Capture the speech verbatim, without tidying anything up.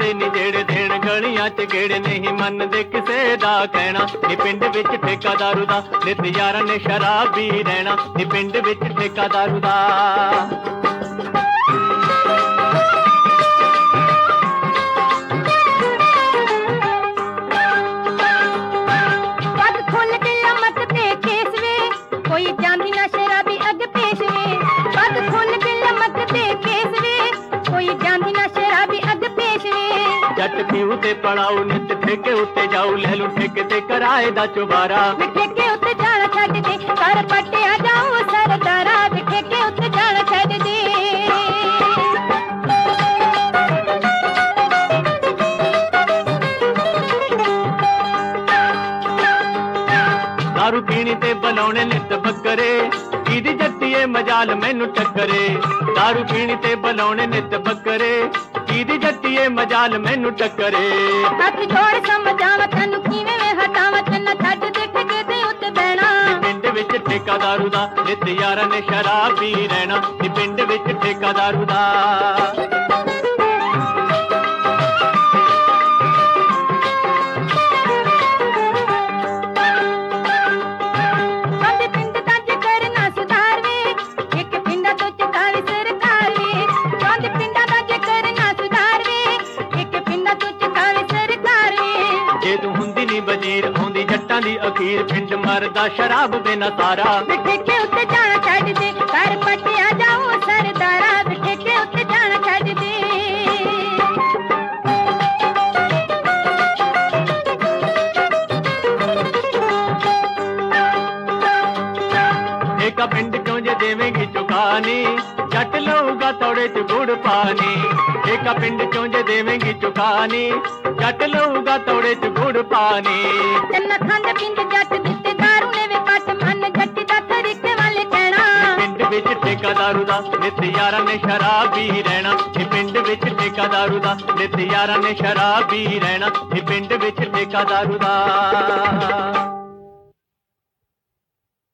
ਆਉਂਦੇ ਨੀ ਜਿਹੜੇ ਦੇਣ ਗਲੀਆਂ ਚ ਗੇੜੇ ਨਹੀਂ ਮੰਨਦੇ ਕਿਸੇ ਦਾ ਕਹਿਣਾ ਨੀ ਪਿੰਡ ਵਿੱਚ ਠੇਕਾ ਦਾਰੂ ਦਾ ਨਿਤ ਯਾਰਾਂ ਨੇ ਸ਼ਰਾਬੀ ਰਹਿਣਾ ਨੀ ਪਿੰਡ ਵਿੱਚ ਠੇਕਾ ਦਾਰੂ ਦਾ कोई चांदी ना शराबी अग पेश वे पग खोल के लमक ते केस वे कोई चांदी ना शराबी अग पेश वे जट पीऊ ते पड़ाऊ नित ठेके उत्ते जाऊ ले लू ठेके ते कराए दा चुबारा ठेके उत्ते जाना छड्ड दे कर पट्टे आ जाऊं सरदारा ठेके उत्ते जाना छड्ड दे दारू पीनी ते बनाने नित बकरे ईदी जट्टीए मजाल मैनू टक्करे दारू पीनी ते बनाने नित बकरे ईदी जट्टीए मजाल मैनू टक्करे हथ जोड़ समझावा तैनू किवें वे हटावा तन्ना छड्ड दे ठेके ते उत्ते बहना पिंड विच ठेका दारू दा नित यारां ने शराबी रहना नी पिंड विच ठेका दारू दा वजीर आउंदी जट्टां दी अखीर पिंड मरदा शराब बिना सारा ठेके उत्ते जाना छड्ड दे कर पट्टे आ जाऊं सरदारा ठेके उत्ते जाना छड्ड दे ठेका पिंड क्यों जे देवेंगी चुकानी जट लऊगा तोड़े च गुड़ पानी ठेका पिंड क्यों जे देवेंगी चुकानी जट लऊगा तोड़े च गुड़ पानी तन्ना खंड पिंड जट दित्ते दारू ने वे पट मन जट्टी दा तरीके वाले कहना पिंड विच ठेका दारू दा नित यारां ने शराबी रहना पिंड विच ठेका दारू दा नित यारां ने शराबी रहना पिंड विच ठेका दारू दा